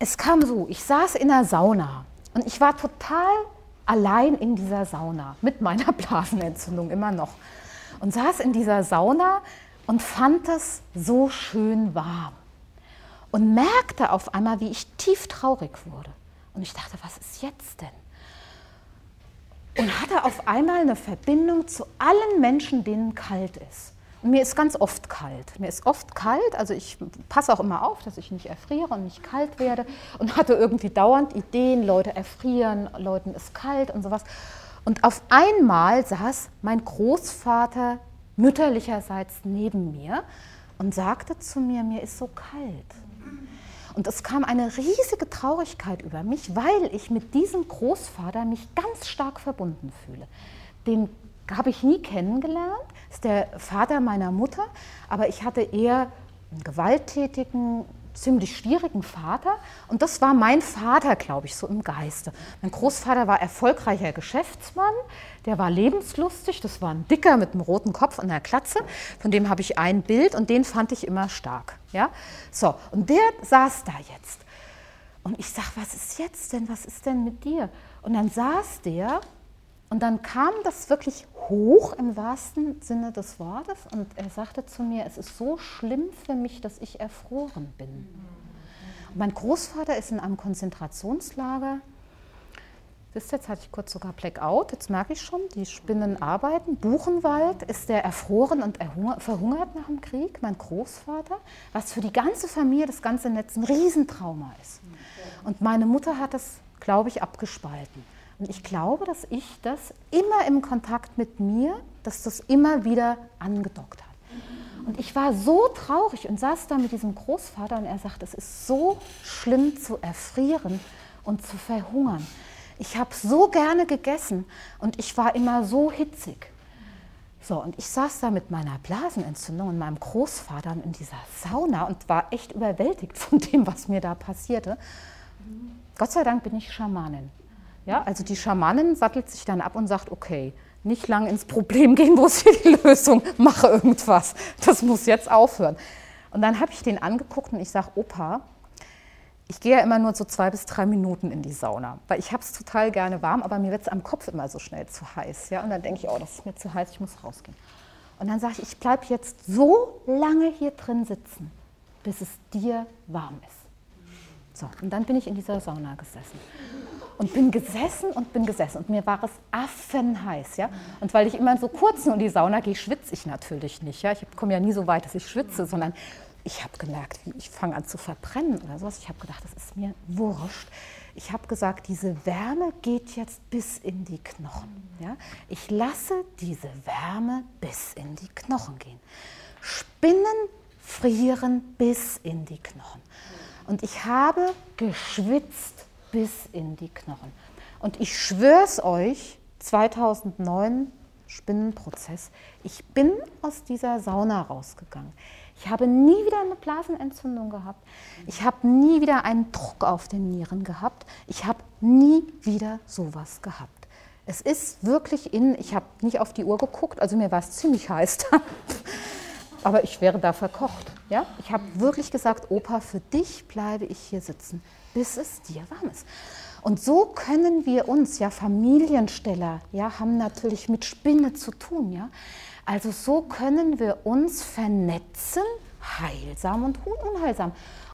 Es kam so, ich saß in der Sauna und ich war total allein in dieser Sauna mit meiner Blasenentzündung immer noch und saß in dieser Sauna und fand es so schön warm und merkte auf einmal, wie ich tief traurig wurde. Und ich dachte, was ist jetzt denn? Und hatte auf einmal eine Verbindung zu allen Menschen, denen kalt ist. Und mir ist ganz oft kalt. Mir ist oft kalt, also ich passe auch immer auf, dass ich nicht erfriere und nicht kalt werde. Und hatte irgendwie dauernd Ideen, Leute erfrieren, Leuten ist kalt und sowas. Und auf einmal saß mein Großvater mütterlicherseits neben mir und sagte zu mir, mir ist so kalt. Und es kam eine riesige Traurigkeit über mich, weil ich mit diesem Großvater mich ganz stark verbunden fühle. Den habe ich nie kennengelernt, ist der Vater meiner Mutter, aber ich hatte eher einen gewalttätigen, ziemlich schwierigen Vater und das war mein Vater, glaube ich, so im Geiste. Mein Großvater war erfolgreicher Geschäftsmann, der war lebenslustig, das war ein Dicker mit einem roten Kopf und einer Glatze, von dem habe ich ein Bild und den fand ich immer stark. Ja? So, und der saß da jetzt und ich sage, was ist jetzt denn, was ist denn mit dir? Und dann saß der und dann kam das wirklich hoch im wahrsten Sinne des Wortes und er sagte zu mir, es ist so schlimm für mich, dass ich erfroren bin. Und mein Großvater ist in einem Konzentrationslager. Wisst ihr, jetzt hatte ich kurz sogar Blackout, jetzt merke ich schon, die Spinnen arbeiten. Buchenwald ist der erfroren und verhungert nach dem Krieg, mein Großvater, was für die ganze Familie, das ganze Netz ein Riesentrauma ist. Und meine Mutter hat das, glaube ich, abgespalten. Und ich glaube, dass ich das immer im Kontakt mit mir, dass das immer wieder angedockt hat. Und ich war so traurig und saß da mit diesem Großvater und er sagt, es ist so schlimm zu erfrieren und zu verhungern. Ich habe so gerne gegessen und ich war immer so hitzig. So, und ich saß da mit meiner Blasenentzündung und meinem Großvater in dieser Sauna und war echt überwältigt von dem, was mir da passierte. Gott sei Dank bin ich Schamanin. Ja, also die Schamanin sattelt sich dann ab und sagt, okay, nicht lang ins Problem gehen, wo ist hier die Lösung, mache irgendwas, das muss jetzt aufhören. Und dann habe ich den angeguckt und ich sage, Opa, ich gehe ja immer nur so 2 bis 3 Minuten in die Sauna, weil ich habe es total gerne warm, aber mir wird es am Kopf immer so schnell zu heiß. Ja? Und dann denke ich, oh, das ist mir zu heiß, ich muss rausgehen. Und dann sage ich bleibe jetzt so lange hier drin sitzen, bis es dir warm ist. So, und dann bin ich in dieser Sauna gesessen. Und bin gesessen und mir war es affenheiß. Ja? Und weil ich immer so kurz nur in die Sauna gehe, schwitze ich natürlich nicht. Ja? Ich komme ja nie so weit, dass ich schwitze, sondern ich habe gemerkt, ich fange an zu verbrennen oder sowas. Ich habe gedacht, das ist mir wurscht. Ich habe gesagt, diese Wärme geht jetzt bis in die Knochen. Ja? Ich lasse diese Wärme bis in die Knochen gehen. Spinnen frieren bis in die Knochen. Und ich habe geschwitzt bis in die Knochen. Und ich schwöre es euch, 2009, Spinnenprozess, ich bin aus dieser Sauna rausgegangen. Ich habe nie wieder eine Blasenentzündung gehabt. Ich habe nie wieder einen Druck auf den Nieren gehabt. Ich habe nie wieder sowas gehabt. Es ist wirklich ich habe nicht auf die Uhr geguckt, also mir war es ziemlich heiß da. Aber ich wäre da verkocht. Ja? Ich habe wirklich gesagt, Opa, für dich bleibe ich hier sitzen, bis es dir warm ist. Und so können wir uns, ja, Familiensteller, ja, haben natürlich mit Spinne zu tun. Ja? Also so können wir uns vernetzen, heilsam und unheilsam.